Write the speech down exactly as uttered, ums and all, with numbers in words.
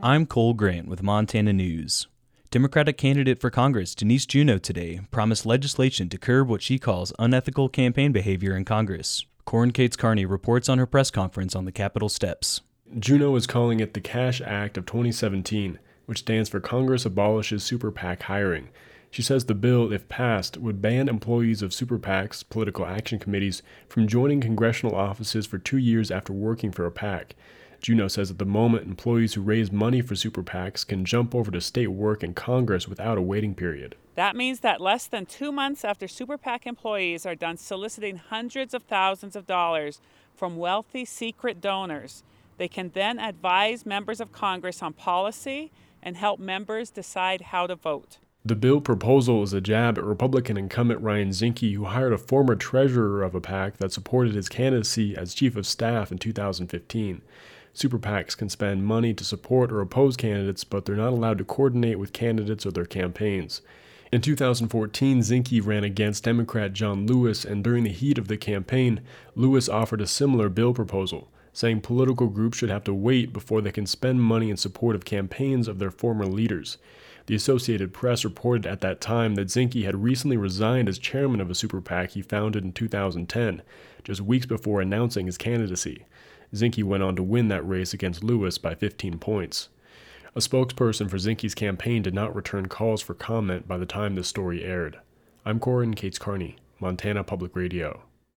I'm Cole Grant with Montana News. Democratic candidate for Congress Denise Juneau today promised legislation to curb what she calls unethical campaign behavior in Congress. Corin Cates Carney reports on her press conference on the Capitol steps. Juneau is calling it the Cash Act of twenty seventeen, which stands for Congress Abolishes Super PAC Hiring. She says the bill, if passed, would ban employees of super PACs, political action committees, from joining congressional offices for two years after working for a PAC. Juneau says at the moment, employees who raise money for super PACs can jump over to state work in Congress without a waiting period. That means that less than two months after super PAC employees are done soliciting hundreds of thousands of dollars from wealthy secret donors, they can then advise members of Congress on policy and help members decide how to vote. The bill proposal is a jab at Republican incumbent Ryan Zinke, who hired a former treasurer of a PAC that supported his candidacy as chief of staff in two thousand fifteen. Super PACs can spend money to support or oppose candidates, but they're not allowed to coordinate with candidates or their campaigns. In two thousand fourteen, Zinke ran against Democrat John Lewis, and during the heat of the campaign, Lewis offered a similar bill proposal, saying political groups should have to wait before they can spend money in support of campaigns of their former leaders. The Associated Press reported at that time that Zinke had recently resigned as chairman of a super PAC he founded in two thousand ten, just weeks before announcing his candidacy. Zinke went on to win that race against Lewis by fifteen points. A spokesperson for Zinke's campaign did not return calls for comment by the time this story aired. I'm Corin Cates Carney, Montana Public Radio.